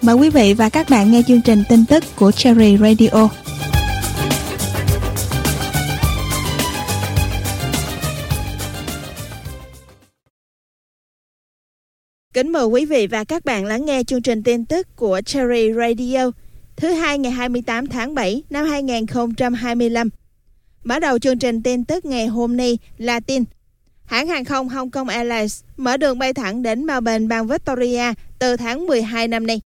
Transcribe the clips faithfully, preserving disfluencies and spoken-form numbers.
mời quý vị và các bạn nghe chương trình tin tức của Cherry Radio. Kính mời quý vị và các bạn lắng nghe chương trình tin tức của Cherry Radio thứ hai ngày hai mươi tám tháng bảy năm hai nghìn không trăm hai mươi lăm. Mở đầu chương trình tin tức ngày hôm nay là tin hãng hàng không Hong Kong Airlines mở đường bay thẳng đến Melbourne, bang Victoria từ tháng mười hai năm nay.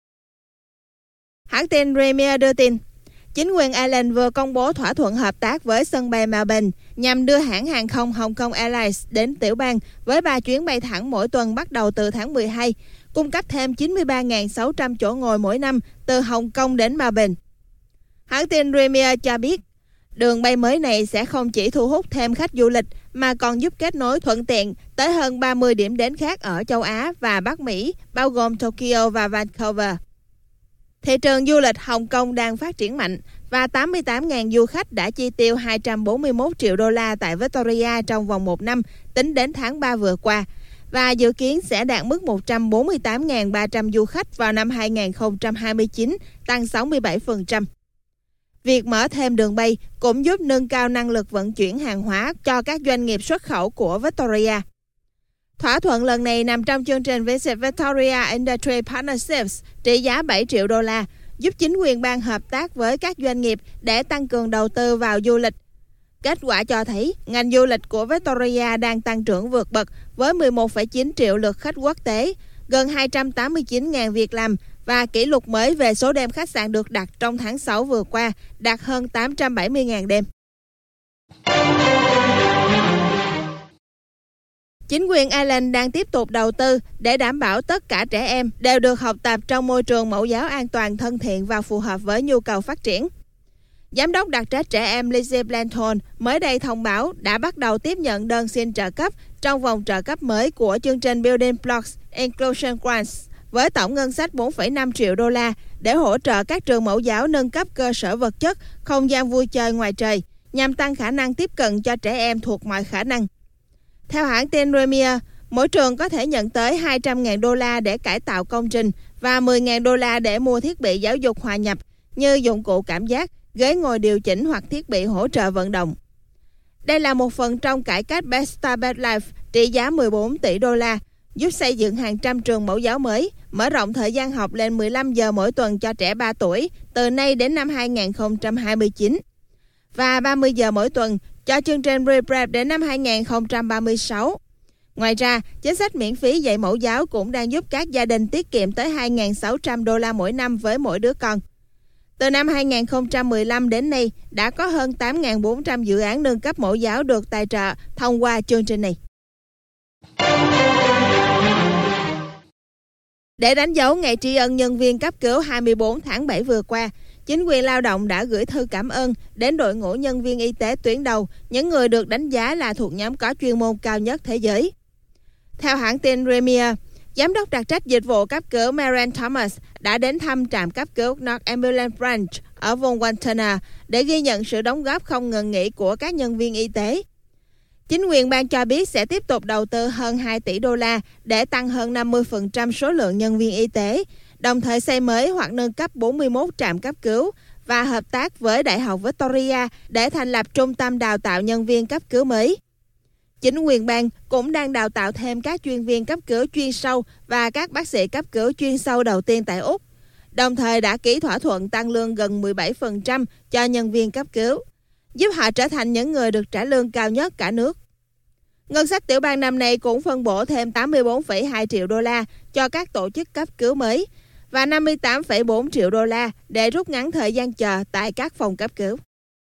Hãng tin Premier đưa tin chính quyền Ireland vừa công bố thỏa thuận hợp tác với sân bay Melbourne nhằm đưa hãng hàng không Hong Kong Airlines đến tiểu bang với ba chuyến bay thẳng mỗi tuần bắt đầu từ tháng mười hai, cung cấp thêm chín mươi ba nghìn sáu trăm chỗ ngồi mỗi năm từ Hồng Kông đến Melbourne. Hãng tin Premier cho biết, đường bay mới này sẽ không chỉ thu hút thêm khách du lịch mà còn giúp kết nối thuận tiện tới hơn ba mươi điểm đến khác ở châu Á và Bắc Mỹ, bao gồm Tokyo và Vancouver. Thị trường du lịch Hồng Kông đang phát triển mạnh và tám mươi tám nghìn du khách đã chi tiêu hai trăm bốn mươi mốt triệu đô la tại Victoria trong vòng một năm tính đến tháng ba vừa qua và dự kiến sẽ đạt mức một trăm bốn mươi tám nghìn ba trăm du khách vào năm hai nghìn không trăm hai mươi chín, tăng sáu mươi bảy phần trăm. Việc mở thêm đường bay cũng giúp nâng cao năng lực vận chuyển hàng hóa cho các doanh nghiệp xuất khẩu của Victoria. Thỏa thuận lần này nằm trong chương trình Visit Victoria Industry Partnerships trị giá bảy triệu đô la, giúp chính quyền bang hợp tác với các doanh nghiệp để tăng cường đầu tư vào du lịch. Kết quả cho thấy, ngành du lịch của Victoria đang tăng trưởng vượt bậc với mười một phẩy chín triệu lượt khách quốc tế, gần hai trăm tám mươi chín nghìn việc làm và kỷ lục mới về số đêm khách sạn được đặt trong tháng sáu vừa qua, đạt hơn tám trăm bảy mươi nghìn đêm. Chính quyền Ireland đang tiếp tục đầu tư để đảm bảo tất cả trẻ em đều được học tập trong môi trường mẫu giáo an toàn, thân thiện và phù hợp với nhu cầu phát triển. Giám đốc đặc trách trẻ em Lizzie Blanton mới đây thông báo đã bắt đầu tiếp nhận đơn xin trợ cấp trong vòng trợ cấp mới của chương trình Building Blocks Inclusion Grants với tổng ngân sách bốn phẩy năm triệu đô la để hỗ trợ các trường mẫu giáo nâng cấp cơ sở vật chất, không gian vui chơi ngoài trời nhằm tăng khả năng tiếp cận cho trẻ em thuộc mọi khả năng. Theo hãng tin Premier, mỗi trường có thể nhận tới hai trăm nghìn đô la để cải tạo công trình và mười nghìn đô la để mua thiết bị giáo dục hòa nhập như dụng cụ cảm giác, ghế ngồi điều chỉnh hoặc thiết bị hỗ trợ vận động. Đây là một phần trong cải cách Best Start Better Life trị giá mười bốn tỷ đô la, giúp xây dựng hàng trăm trường mẫu giáo mới, mở rộng thời gian học lên mười lăm giờ mỗi tuần cho trẻ ba tuổi từ nay đến năm hai nghìn không trăm hai mươi chín và ba mươi giờ mỗi tuần cho chương trình Reprep đến năm hai nghìn không trăm ba mươi sáu. Ngoài ra, chính sách miễn phí dạy mẫu giáo cũng đang giúp các gia đình tiết kiệm tới hai nghìn sáu trăm đô la mỗi năm với mỗi đứa con. Từ năm hai nghìn không trăm mười lăm đến nay, đã có hơn tám nghìn bốn trăm dự án nâng cấp mẫu giáo được tài trợ thông qua chương trình này. Để đánh dấu ngày tri ân nhân viên cấp cứu hai mươi tư tháng bảy vừa qua, chính quyền lao động đã gửi thư cảm ơn đến đội ngũ nhân viên y tế tuyến đầu, những người được đánh giá là thuộc nhóm có chuyên môn cao nhất thế giới. Theo hãng tin Premier, Giám đốc đặc trách dịch vụ cấp cứu Marian Thomas đã đến thăm trạm cấp cứu North Ambulance Branch ở vùng Wanthana để ghi nhận sự đóng góp không ngừng nghỉ của các nhân viên y tế. Chính quyền bang cho biết sẽ tiếp tục đầu tư hơn hai tỷ đô la để tăng hơn năm mươi phần trăm số lượng nhân viên y tế, đồng thời xây mới hoặc nâng cấp bốn mươi mốt trạm cấp cứu và hợp tác với Đại học Victoria để thành lập trung tâm đào tạo nhân viên cấp cứu mới. Chính quyền bang cũng đang đào tạo thêm các chuyên viên cấp cứu chuyên sâu và các bác sĩ cấp cứu chuyên sâu đầu tiên tại Úc, đồng thời đã ký thỏa thuận tăng lương gần mười bảy phần trăm cho nhân viên cấp cứu, giúp họ trở thành những người được trả lương cao nhất cả nước. Ngân sách tiểu bang năm nay cũng phân bổ thêm tám mươi tư phẩy hai triệu đô la cho các tổ chức cấp cứu mới và năm mươi tám phẩy bốn triệu đô la để rút ngắn thời gian chờ tại các phòng cấp cứu.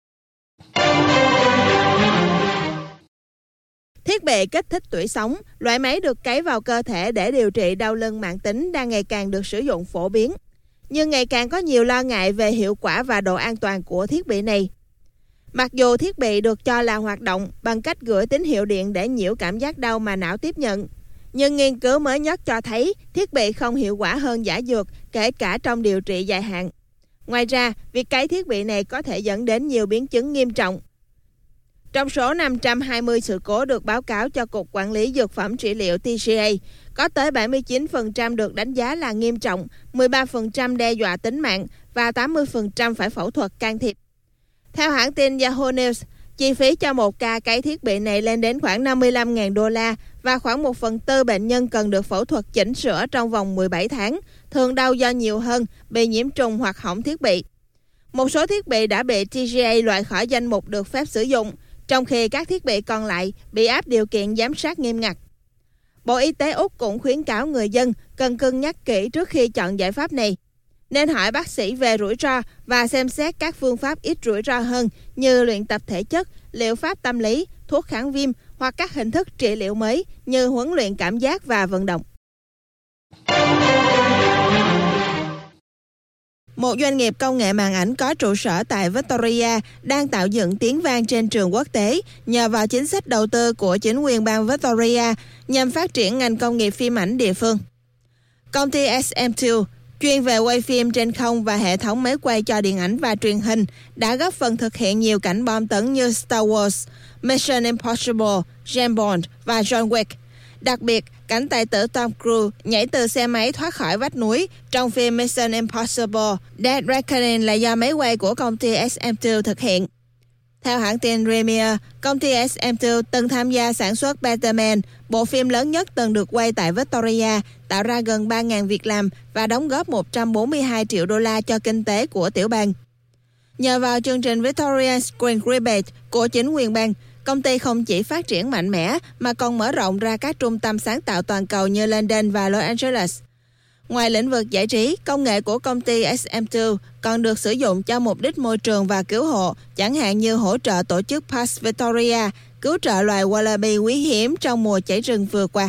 Thiết bị kích thích tủy sống, loại máy được cấy vào cơ thể để điều trị đau lưng mãn tính đang ngày càng được sử dụng phổ biến, nhưng ngày càng có nhiều lo ngại về hiệu quả và độ an toàn của thiết bị này. Mặc dù thiết bị được cho là hoạt động bằng cách gửi tín hiệu điện để nhiễu cảm giác đau mà não tiếp nhận, nhưng nghiên cứu mới nhất cho thấy thiết bị không hiệu quả hơn giả dược, kể cả trong điều trị dài hạn. Ngoài ra, việc cấy thiết bị này có thể dẫn đến nhiều biến chứng nghiêm trọng. Trong số năm trăm hai mươi sự cố được báo cáo cho Cục Quản lý Dược phẩm Trị liệu T G A, có tới bảy mươi chín phần trăm được đánh giá là nghiêm trọng, mười ba phần trăm đe dọa tính mạng và tám mươi phần trăm phải phẫu thuật can thiệp. Theo hãng tin Yahoo News, chi phí cho một ca cấy thiết bị này lên đến khoảng năm mươi lăm nghìn đô la và khoảng một phần tư bệnh nhân cần được phẫu thuật chỉnh sửa trong vòng mười bảy tháng, thường đau do nhiều hơn, bị nhiễm trùng hoặc hỏng thiết bị. Một số thiết bị đã bị T G A loại khỏi danh mục được phép sử dụng, trong khi các thiết bị còn lại bị áp điều kiện giám sát nghiêm ngặt. Bộ Y tế Úc cũng khuyến cáo người dân cần cân nhắc kỹ trước khi chọn giải pháp này. Nên hỏi bác sĩ về rủi ro và xem xét các phương pháp ít rủi ro hơn như luyện tập thể chất, liệu pháp tâm lý, thuốc kháng viêm hoặc các hình thức trị liệu mới như huấn luyện cảm giác và vận động. Một doanh nghiệp công nghệ màn ảnh có trụ sở tại Victoria đang tạo dựng tiếng vang trên trường quốc tế nhờ vào chính sách đầu tư của chính quyền bang Victoria nhằm phát triển ngành công nghiệp phim ảnh địa phương. Công ty S M hai, chuyên về quay phim trên không và hệ thống máy quay cho điện ảnh và truyền hình, đã góp phần thực hiện nhiều cảnh bom tấn như Star Wars, Mission Impossible, James Bond và John Wick. Đặc biệt, cảnh tài tử Tom Cruise nhảy từ xe máy thoát khỏi vách núi trong phim Mission Impossible Dead Reckoning là do máy quay của công ty S M hai thực hiện. Theo hãng tin Premiere, công ty S M hai từng tham gia sản xuất Batman, bộ phim lớn nhất từng được quay tại Victoria, tạo ra gần ba nghìn việc làm và đóng góp một trăm bốn mươi hai triệu đô la cho kinh tế của tiểu bang. Nhờ vào chương trình Victoria Screen Rebate của chính quyền bang, công ty không chỉ phát triển mạnh mẽ mà còn mở rộng ra các trung tâm sáng tạo toàn cầu như London và Los Angeles. Ngoài lĩnh vực giải trí, công nghệ của công ty S M hai còn được sử dụng cho mục đích môi trường và cứu hộ, chẳng hạn như hỗ trợ tổ chức Pax Victoria, cứu trợ loài wallaby quý hiếm trong mùa cháy rừng vừa qua.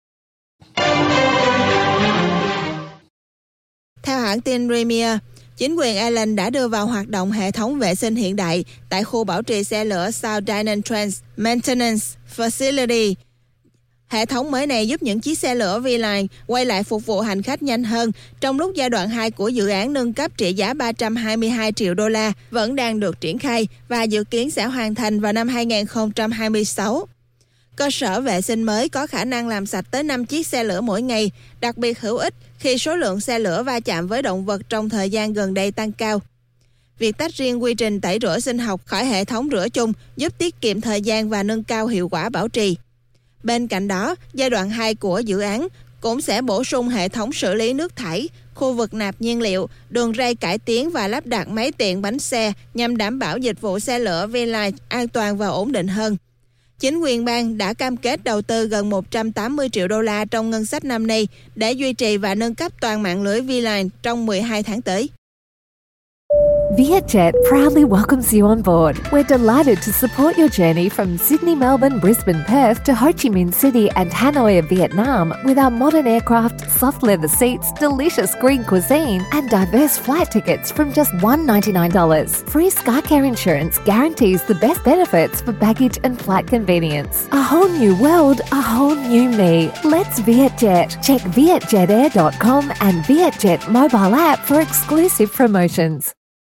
Theo hãng tin Premiere, chính quyền Ireland đã đưa vào hoạt động hệ thống vệ sinh hiện đại tại khu bảo trì xe lửa South Dynon Trans Maintenance Facility. Hệ thống mới này giúp những chiếc xe lửa V-Line quay lại phục vụ hành khách nhanh hơn, trong lúc giai đoạn hai của dự án nâng cấp trị giá ba trăm hai mươi hai triệu đô la vẫn đang được triển khai và dự kiến sẽ hoàn thành vào năm hai nghìn không trăm hai mươi sáu. Cơ sở vệ sinh mới có khả năng làm sạch tới năm chiếc xe lửa mỗi ngày, đặc biệt hữu ích khi số lượng xe lửa va chạm với động vật trong thời gian gần đây tăng cao. Việc tách riêng quy trình tẩy rửa sinh học khỏi hệ thống rửa chung giúp tiết kiệm thời gian và nâng cao hiệu quả bảo trì. Bên cạnh đó, giai đoạn hai của dự án cũng sẽ bổ sung hệ thống xử lý nước thải, khu vực nạp nhiên liệu, đường ray cải tiến và lắp đặt máy tiện bánh xe nhằm đảm bảo dịch vụ xe lửa V-Line an toàn và ổn định hơn. Chính quyền bang đã cam kết đầu tư gần một trăm tám mươi triệu đô la trong ngân sách năm nay để duy trì và nâng cấp toàn mạng lưới V-Line trong mười hai tháng tới. Vietjet proudly welcomes you on board. We're delighted to support your journey from Sydney, Melbourne, Brisbane, Perth to Ho Chi Minh City and Hanoi of Vietnam with our modern aircraft, soft leather seats, delicious green cuisine and diverse flight tickets from just one hundred ninety-nine dollars. Free SkyCare insurance guarantees the best benefits for baggage and flight convenience. A whole new world, a whole new me. Let's Vietjet. Check vietjet air dot com and Vietjet mobile app for exclusive promotions.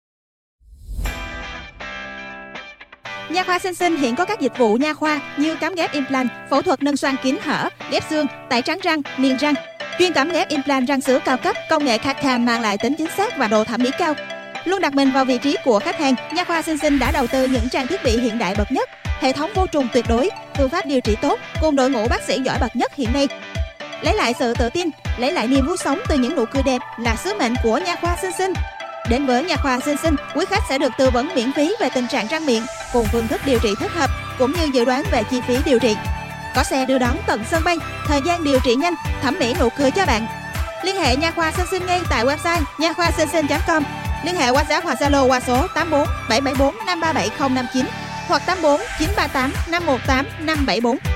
Nha khoa Sinh Sinh hiện có các dịch vụ nha khoa như cắm ghép implant, phẫu thuật nâng xoang kín hở, ghép xương, tẩy trắng răng, niềng răng. Chuyên cắm ghép implant răng sữa cao cấp, công nghệ xê a tê em mang lại tính chính xác và độ thẩm mỹ cao. Luôn đặt mình vào vị trí của khách hàng, Nha khoa Sinh Sinh đã đầu tư những trang thiết bị hiện đại bậc nhất, hệ thống vô trùng tuyệt đối, phương pháp điều trị tốt cùng đội ngũ bác sĩ giỏi bậc nhất hiện nay. Lấy lại sự tự tin, lấy lại niềm vui sống từ những nụ cười đẹp là sứ mệnh của Nha khoa Sinh Sinh. Đến với Nha khoa Sinh Sinh, quý khách sẽ được tư vấn miễn phí về tình trạng răng miệng, cùng phương thức điều trị thích hợp, cũng như dự đoán về chi phí điều trị. Có xe đưa đón tận sân bay, thời gian điều trị nhanh, thẩm mỹ nụ cười cho bạn. Liên hệ Nha khoa Sinh Sinh ngay tại website nha khoa sinh sinh chấm com. Liên hệ WhatsApp hoặc Zalo qua số tám bốn bảy bảy bốn năm ba bảy không năm chín hoặc tám bốn chín ba tám năm một tám năm bảy bốn.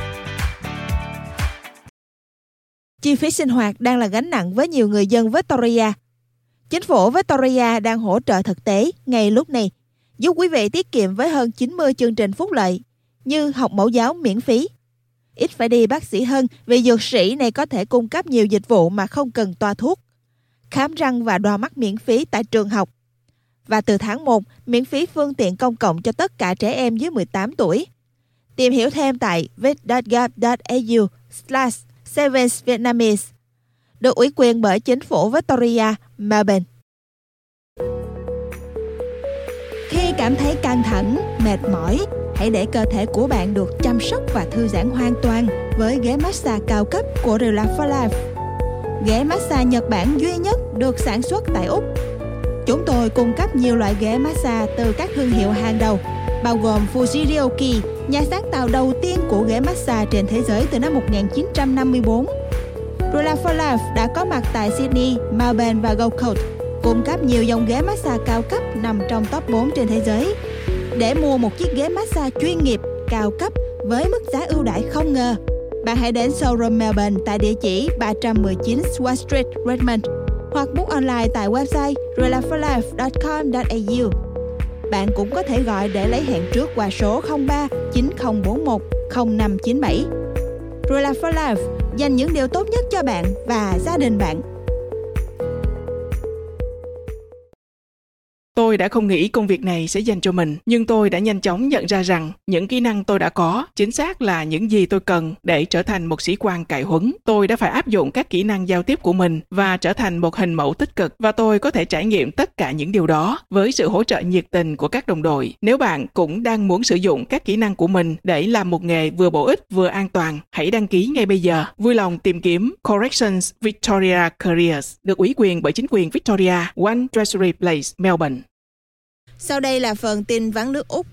Chi phí sinh hoạt đang là gánh nặng với nhiều người dân Victoria. Chính phủ Victoria đang hỗ trợ thực tế ngay lúc này, giúp quý vị tiết kiệm với hơn chín mươi chương trình phúc lợi như học mẫu giáo miễn phí. Ít phải đi bác sĩ hơn vì dược sĩ này có thể cung cấp nhiều dịch vụ mà không cần toa thuốc. Khám răng và đo mắt miễn phí tại trường học. Và từ tháng một, miễn phí phương tiện công cộng cho tất cả trẻ em dưới mười tám tuổi. Tìm hiểu thêm tại vic.gov.au slash Sevens Vietnamese. Được ủy quyền bởi chính phủ Victoria, Melbourne. Khi cảm thấy căng thẳng, mệt mỏi, hãy để cơ thể của bạn được chăm sóc và thư giãn hoàn toàn với ghế massage cao cấp của Relax for Life. Ghế massage Nhật Bản duy nhất được sản xuất tại Úc. Chúng tôi cung cấp nhiều loại ghế massage từ các thương hiệu hàng đầu, bao gồm Fuji Ryoki, nhà sáng tạo đầu tiên của ghế massage trên thế giới từ năm một nghìn chín trăm năm mươi tư. Relax for Life đã có mặt tại Sydney, Melbourne và Gold Coast, cung cấp nhiều dòng ghế massage cao cấp nằm trong top bốn trên thế giới. Để mua một chiếc ghế massage chuyên nghiệp, cao cấp với mức giá ưu đãi không ngờ, bạn hãy đến showroom Melbourne tại địa chỉ ba trăm mười chín Swart Street, Redmond, hoặc book online tại website relax for life dot com dot a u. Bạn cũng có thể gọi để lấy hẹn trước qua số không ba chín không bốn một không năm chín bảy. Relax for Life dành những điều tốt nhất cho bạn và gia đình bạn. Tôi đã không nghĩ công việc này sẽ dành cho mình, nhưng tôi đã nhanh chóng nhận ra rằng những kỹ năng tôi đã có chính xác là những gì tôi cần để trở thành một sĩ quan cải huấn. Tôi đã phải áp dụng các kỹ năng giao tiếp của mình và trở thành một hình mẫu tích cực, và tôi có thể trải nghiệm tất cả những điều đó với sự hỗ trợ nhiệt tình của các đồng đội. Nếu bạn cũng đang muốn sử dụng các kỹ năng của mình để làm một nghề vừa bổ ích vừa an toàn, hãy đăng ký ngay bây giờ. Vui lòng tìm kiếm Corrections Victoria Careers, được ủy quyền bởi chính quyền Victoria, One Treasury Place, Melbourne. Sau đây là phần tin vắn nước Úc.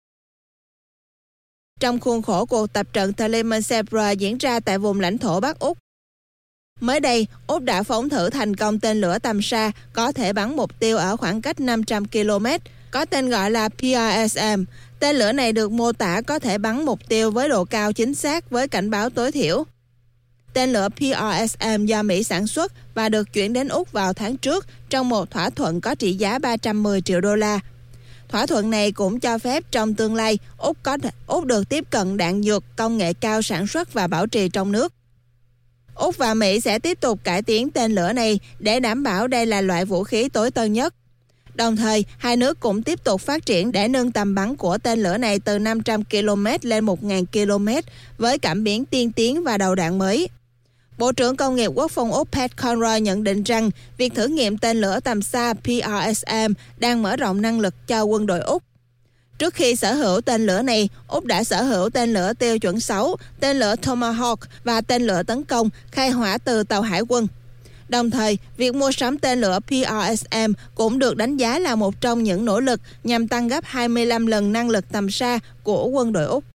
Trong khuôn khổ cuộc tập trận Thaliman Zebra diễn ra tại vùng lãnh thổ Bắc Úc, mới đây, Úc đã phóng thử thành công tên lửa tầm xa có thể bắn mục tiêu ở khoảng cách năm trăm ki lô mét, có tên gọi là P R S M. Tên lửa này được mô tả có thể bắn mục tiêu với độ cao chính xác với cảnh báo tối thiểu. Tên lửa P R S M do Mỹ sản xuất và được chuyển đến Úc vào tháng trước trong một thỏa thuận có trị giá ba trăm mười triệu đô la. Thỏa thuận này cũng cho phép trong tương lai Úc có Úc được tiếp cận đạn dược công nghệ cao sản xuất và bảo trì trong nước. Úc và Mỹ sẽ tiếp tục cải tiến tên lửa này để đảm bảo đây là loại vũ khí tối tân nhất. Đồng thời, hai nước cũng tiếp tục phát triển để nâng tầm bắn của tên lửa này từ năm trăm ki lô mét lên một nghìn ki lô mét với cảm biến tiên tiến và đầu đạn mới. Bộ trưởng Công nghiệp Quốc phòng Úc Pat Conroy nhận định rằng việc thử nghiệm tên lửa tầm xa P R S M đang mở rộng năng lực cho quân đội Úc. Trước khi sở hữu tên lửa này, Úc đã sở hữu tên lửa tiêu chuẩn sáu, tên lửa Tomahawk và tên lửa tấn công khai hỏa từ tàu hải quân. Đồng thời, việc mua sắm tên lửa P R S M cũng được đánh giá là một trong những nỗ lực nhằm tăng gấp hai mươi lăm lần năng lực tầm xa của quân đội Úc.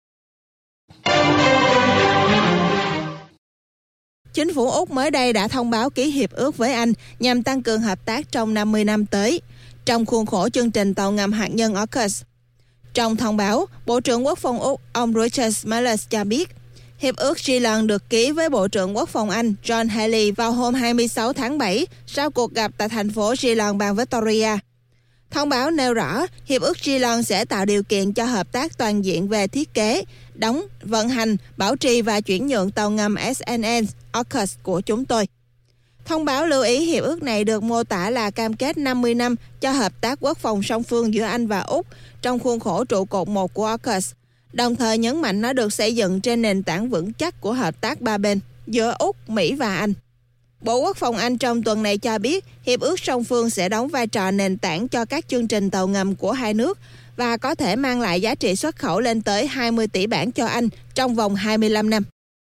Chính phủ Úc mới đây đã thông báo ký hiệp ước với Anh nhằm tăng cường hợp tác trong năm mươi năm tới, trong khuôn khổ chương trình tàu ngầm hạt nhân AUKUS. Trong thông báo, Bộ trưởng Quốc phòng Úc ông Richard Marles cho biết, hiệp ước Geelong được ký với Bộ trưởng Quốc phòng Anh John Healey vào hôm hai mươi sáu tháng bảy sau cuộc gặp tại thành phố Geelong, bang Victoria. Thông báo nêu rõ, hiệp ước Geelong sẽ tạo điều kiện cho hợp tác toàn diện về thiết kế, đóng, vận hành, bảo trì và chuyển nhượng tàu ngầm S N N AUKUS của chúng tôi. Thông báo lưu ý hiệp ước này được mô tả là cam kết năm mươi năm cho hợp tác quốc phòng song phương giữa Anh và Úc trong khuôn khổ trụ cột một của AUKUS, đồng thời nhấn mạnh nó được xây dựng trên nền tảng vững chắc của hợp tác ba bên giữa Úc, Mỹ và Anh. Bộ Quốc phòng Anh trong tuần này cho biết hiệp ước song phương sẽ đóng vai trò nền tảng cho các chương trình tàu ngầm của hai nước và có thể mang lại giá trị xuất khẩu lên tới hai mươi tỷ bảng cho Anh trong vòng hai mươi lăm năm.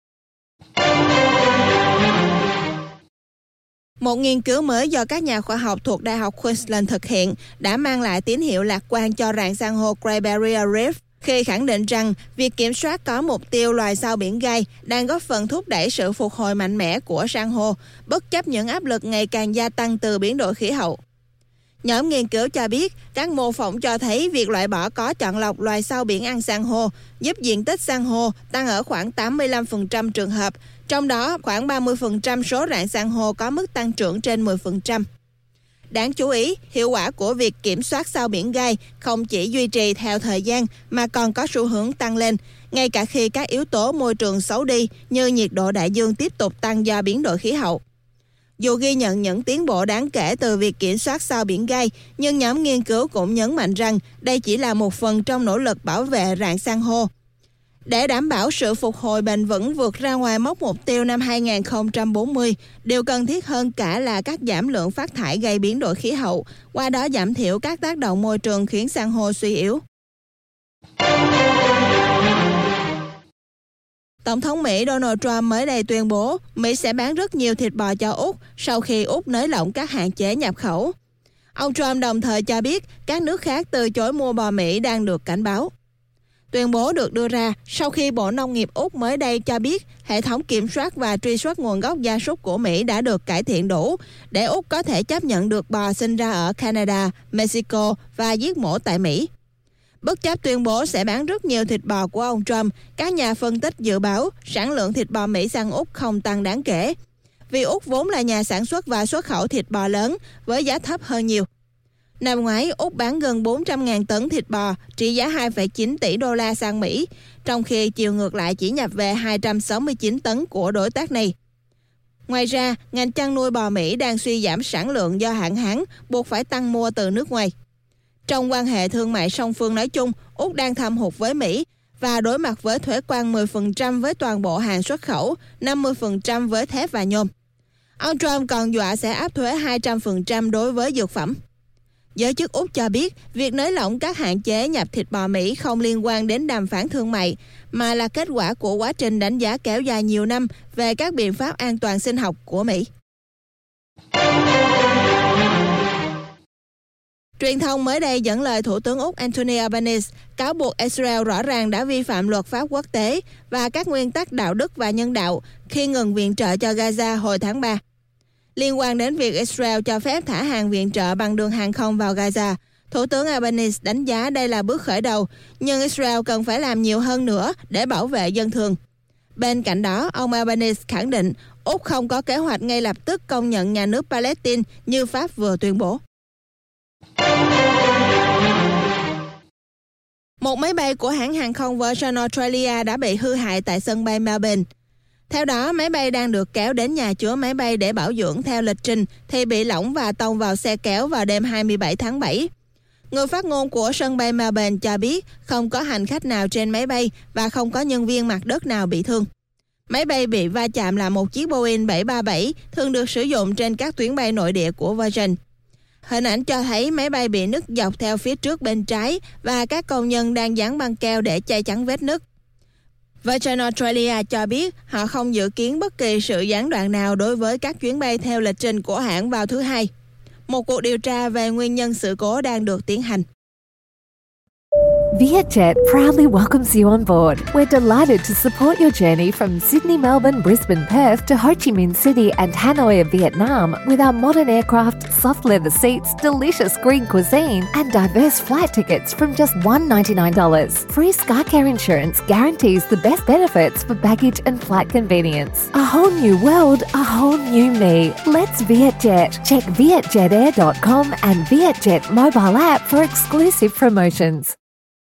Một nghiên cứu mới do các nhà khoa học thuộc Đại học Queensland thực hiện đã mang lại tín hiệu lạc quan cho rạn san hô Great Barrier Reef khi khẳng định rằng việc kiểm soát có mục tiêu loài sao biển gai đang góp phần thúc đẩy sự phục hồi mạnh mẽ của san hô, bất chấp những áp lực ngày càng gia tăng từ biến đổi khí hậu. Nhóm nghiên cứu cho biết các mô phỏng cho thấy việc loại bỏ có chọn lọc loài sao biển ăn san hô giúp diện tích san hô tăng ở khoảng tám mươi lăm phần trăm trường hợp, trong đó khoảng ba mươi phần trăm số rạn san hô có mức tăng trưởng trên mười phần trăm. Đáng chú ý, hiệu quả của việc kiểm soát sao biển gai không chỉ duy trì theo thời gian mà còn có xu hướng tăng lên, ngay cả khi các yếu tố môi trường xấu đi như nhiệt độ đại dương tiếp tục tăng do biến đổi khí hậu. Dù ghi nhận những tiến bộ đáng kể từ việc kiểm soát sao biển gai, nhưng nhóm nghiên cứu cũng nhấn mạnh rằng đây chỉ là một phần trong nỗ lực bảo vệ rạn san hô. Để đảm bảo sự phục hồi bền vững vượt ra ngoài mốc mục tiêu năm hai không bốn không, điều cần thiết hơn cả là cắt giảm lượng phát thải gây biến đổi khí hậu, qua đó giảm thiểu các tác động môi trường khiến san hô suy yếu. Tổng thống Mỹ Donald Trump mới đây tuyên bố Mỹ sẽ bán rất nhiều thịt bò cho Úc sau khi Úc nới lỏng các hạn chế nhập khẩu. Ông Trump đồng thời cho biết các nước khác từ chối mua bò Mỹ đang được cảnh báo. Tuyên bố được đưa ra sau khi Bộ Nông nghiệp Úc mới đây cho biết hệ thống kiểm soát và truy xuất nguồn gốc gia súc của Mỹ đã được cải thiện đủ để Úc có thể chấp nhận được bò sinh ra ở Canada, Mexico và giết mổ tại Mỹ. Bất chấp tuyên bố sẽ bán rất nhiều thịt bò của ông Trump, các nhà phân tích dự báo sản lượng thịt bò Mỹ sang Úc không tăng đáng kể, vì Úc vốn là nhà sản xuất và xuất khẩu thịt bò lớn với giá thấp hơn nhiều. Năm ngoái, Úc bán gần bốn trăm nghìn tấn thịt bò trị giá hai phẩy chín tỷ đô la sang Mỹ, trong khi chiều ngược lại chỉ nhập về hai trăm sáu mươi chín tấn của đối tác này. Ngoài ra, ngành chăn nuôi bò Mỹ đang suy giảm sản lượng do hạn hán, buộc phải tăng mua từ nước ngoài. Trong quan hệ thương mại song phương nói chung, Úc đang thâm hụt với Mỹ và đối mặt với thuế quan mười phần trăm với toàn bộ hàng xuất khẩu, năm mươi phần trăm với thép và nhôm. Ông Trump còn dọa sẽ áp thuế hai trăm phần trăm đối với dược phẩm. Giới chức Úc cho biết việc nới lỏng các hạn chế nhập thịt bò Mỹ không liên quan đến đàm phán thương mại, mà là kết quả của quá trình đánh giá kéo dài nhiều năm về các biện pháp an toàn sinh học của Mỹ. Truyền thông mới đây dẫn lời Thủ tướng Úc Anthony Albanese cáo buộc Israel rõ ràng đã vi phạm luật pháp quốc tế và các nguyên tắc đạo đức và nhân đạo khi ngừng viện trợ cho Gaza hồi tháng ba. Liên quan đến việc Israel cho phép thả hàng viện trợ bằng đường hàng không vào Gaza, Thủ tướng Albanese đánh giá đây là bước khởi đầu, nhưng Israel cần phải làm nhiều hơn nữa để bảo vệ dân thường. Bên cạnh đó, ông Albanese khẳng định Úc không có kế hoạch ngay lập tức công nhận nhà nước Palestine như Pháp vừa tuyên bố. Một máy bay của hãng hàng không Virgin Australia đã bị hư hại tại sân bay Melbourne. Theo đó, máy bay đang được kéo đến nhà chứa máy bay để bảo dưỡng theo lịch trình thì bị lỏng và tông vào xe kéo vào đêm hai mươi bảy tháng bảy. Người phát ngôn của sân bay Melbourne cho biết không có hành khách nào trên máy bay và không có nhân viên mặt đất nào bị thương. Máy bay bị va chạm là một chiếc Boeing bảy ba bảy thường được sử dụng trên các tuyến bay nội địa của Virgin. Hình ảnh cho thấy máy bay bị nứt dọc theo phía trước bên trái và các công nhân đang dán băng keo để che chắn vết nứt. Virgin Australia cho biết họ không dự kiến bất kỳ sự gián đoạn nào đối với các chuyến bay theo lịch trình của hãng vào thứ Hai. Một cuộc điều tra về nguyên nhân sự cố đang được tiến hành. Vietjet proudly welcomes you on board. We're delighted to support your journey from Sydney, Melbourne, Brisbane, Perth to Ho Chi Minh City and Hanoi of Vietnam with our modern aircraft, soft leather seats, delicious green cuisine and diverse flight tickets from just one hundred ninety-nine dollars. Free SkyCare insurance guarantees the best benefits for baggage and flight convenience. A whole new world, a whole new me. Let's Vietjet. Check vietjet air dot com and Vietjet mobile app for exclusive promotions.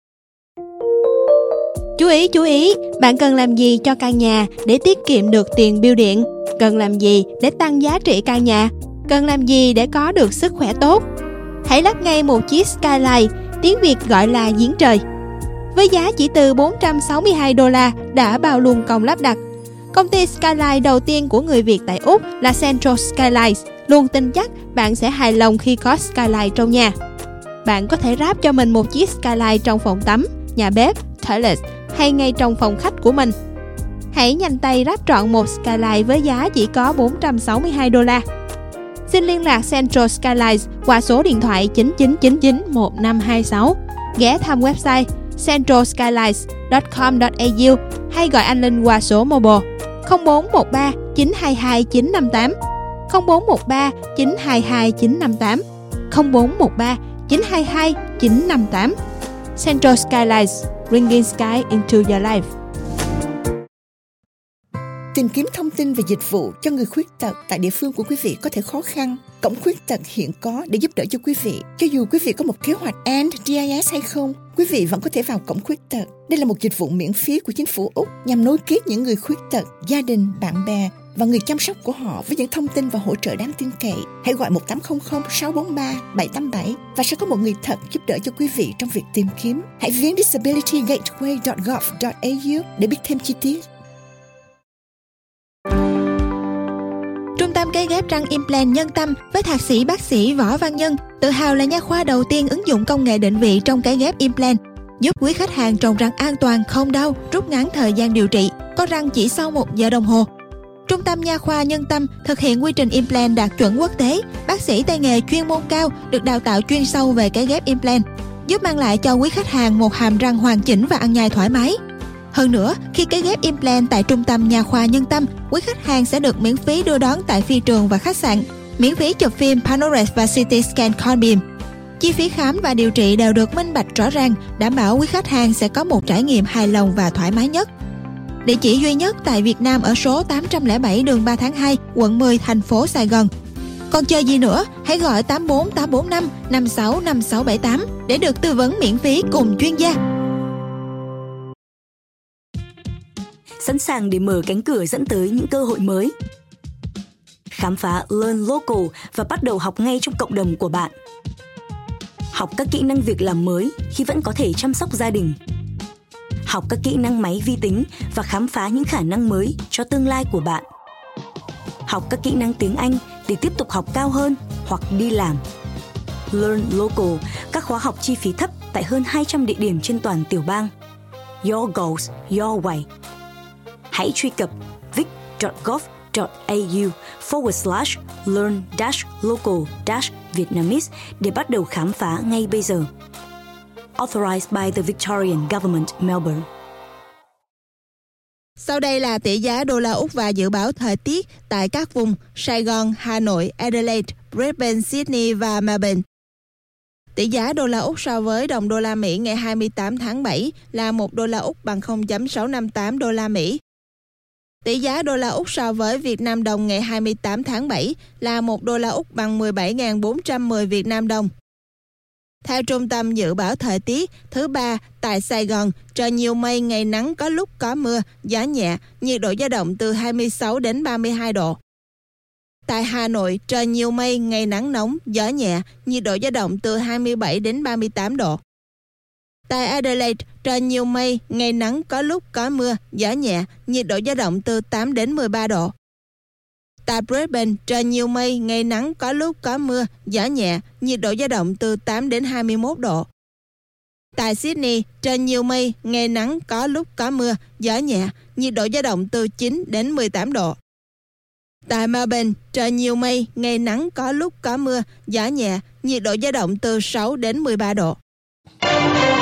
Chú ý, chú ý, bạn cần làm gì cho căn nhà để tiết kiệm được tiền bill điện? Cần làm gì để tăng giá trị căn nhà? Cần làm gì để có được sức khỏe tốt? Hãy lắp ngay một chiếc Skylight, tiếng Việt gọi là giếng trời. Với giá chỉ từ bốn trăm sáu mươi hai đô la đã bao luôn công lắp đặt. Công ty Skylight đầu tiên của người Việt tại Úc là Central Skylights, luôn tin chắc bạn sẽ hài lòng khi có Skylight trong nhà. Bạn có thể ráp cho mình một chiếc Skylight trong phòng tắm, nhà bếp, toilet hay ngay trong phòng khách của mình. Hãy nhanh tay ráp trọn một Skylight với giá chỉ có bốn trăm sáu mươi hai đô la. Xin liên lạc Central Skylights qua số điện thoại chín chín chín chín một năm hai sáu, ghé thăm website central skylights dot com dot a u hay gọi anh Linh qua số mobile không bốn một ba chín hai hai chín năm tám, không bốn một ba chín hai hai chín năm tám, không bốn một ba chín hai hai chín năm tám. Central Skylights, bringing sky into your life. Tìm kiếm thông tin về dịch vụ cho người khuyết tật tại địa phương của quý vị có thể khó khăn. Cổng Khuyết tật hiện có để giúp đỡ cho quý vị. Cho dù quý vị có một kế hoạch and đê i ét hay không, quý vị vẫn có thể vào Cổng Khuyết tật. Đây là một dịch vụ miễn phí của chính phủ Úc nhằm nối kết những người khuyết tật, gia đình, bạn bè và người chăm sóc của họ với những thông tin và hỗ trợ đáng tin cậy. Hãy gọi một tám không không sáu bốn ba bảy tám bảy và sẽ có một người thật giúp đỡ cho quý vị trong việc tìm kiếm. Hãy viếng disability gateway dot gov dot a u để biết thêm chi tiết. Trung tâm cấy ghép răng implant Nhân Tâm với thạc sĩ bác sĩ Võ Văn Nhân tự hào là nha khoa đầu tiên ứng dụng công nghệ định vị trong cấy ghép implant, giúp quý khách hàng trồng răng an toàn, không đau, rút ngắn thời gian điều trị, có răng chỉ sau một giờ đồng hồ. Trung tâm nha khoa Nhân Tâm thực hiện quy trình implant đạt chuẩn quốc tế, bác sĩ tay nghề chuyên môn cao được đào tạo chuyên sâu về cấy ghép implant, giúp mang lại cho quý khách hàng một hàm răng hoàn chỉnh và ăn nhai thoải mái. Hơn nữa, khi cấy ghép implant tại Trung tâm nha khoa Nhân Tâm, quý khách hàng sẽ được miễn phí đưa đón tại phi trường và khách sạn, miễn phí chụp phim Panorex và xê tê scan con beam. Chi phí khám và điều trị đều được minh bạch rõ ràng, đảm bảo quý khách hàng sẽ có một trải nghiệm hài lòng và thoải mái nhất. Địa chỉ duy nhất tại Việt Nam ở số tám trăm lẻ bảy đường ba tháng hai, quận mười, thành phố Sài Gòn. Còn chờ gì nữa, hãy gọi tám bốn tám bốn năm năm sáu năm sáu bảy tám để được tư vấn miễn phí cùng chuyên gia. Sẵn sàng để mở cánh cửa dẫn tới những cơ hội mới. Khám phá Learn Local và bắt đầu học ngay trong cộng đồng của bạn. Học các kỹ năng việc làm mới khi vẫn có thể chăm sóc gia đình. Học các kỹ năng máy vi tính và khám phá những khả năng mới cho tương lai của bạn. Học các kỹ năng tiếng Anh để tiếp tục học cao hơn hoặc đi làm. Learn Local, các khóa học chi phí thấp tại hơn hai trăm địa điểm trên toàn tiểu bang. Your goals, your way. Hãy truy cập vic dot gov dot a u forward slash learn dash local dash Vietnamese để bắt đầu khám phá ngay bây giờ. Authorized by the Victorian Government, Melbourne. Sau đây là tỷ giá đô la Úc và dự báo thời tiết tại các vùng Sài Gòn, Hà Nội, Adelaide, Brisbane, Sydney và Melbourne. Tỷ giá đô la Úc so với đồng đô la Mỹ ngày hai mươi tám tháng bảy là một đô la Úc bằng không phẩy sáu năm tám đô la Mỹ. Tỷ giá đô la Úc so với Việt Nam đồng ngày hai mươi tám tháng bảy là một đô la Úc bằng mười bảy nghìn bốn trăm mười Việt Nam đồng. Theo Trung tâm Dự báo Thời tiết, thứ ba, tại Sài Gòn, trời nhiều mây, ngày nắng, có lúc có mưa, gió nhẹ, nhiệt độ dao động từ hai mươi sáu đến ba mươi hai độ. Tại Hà Nội, trời nhiều mây, ngày nắng nóng, gió nhẹ, nhiệt độ dao động từ hai mươi bảy đến ba mươi tám độ. Tại Adelaide, trời nhiều mây, ngày nắng, có lúc có mưa, gió nhẹ, nhiệt độ dao động từ tám đến mười ba độ. Tại Brisbane, trời nhiều mây, ngày nắng, có lúc có mưa, gió nhẹ, nhiệt độ dao động từ tám đến hai mươi mốt độ. Tại Sydney, trời nhiều mây, ngày nắng, có lúc có mưa, gió nhẹ, nhiệt độ dao động từ chín đến mười tám độ. Tại Melbourne, trời nhiều mây, ngày nắng, có lúc có mưa, gió nhẹ, nhiệt độ dao động từ sáu đến mười ba độ.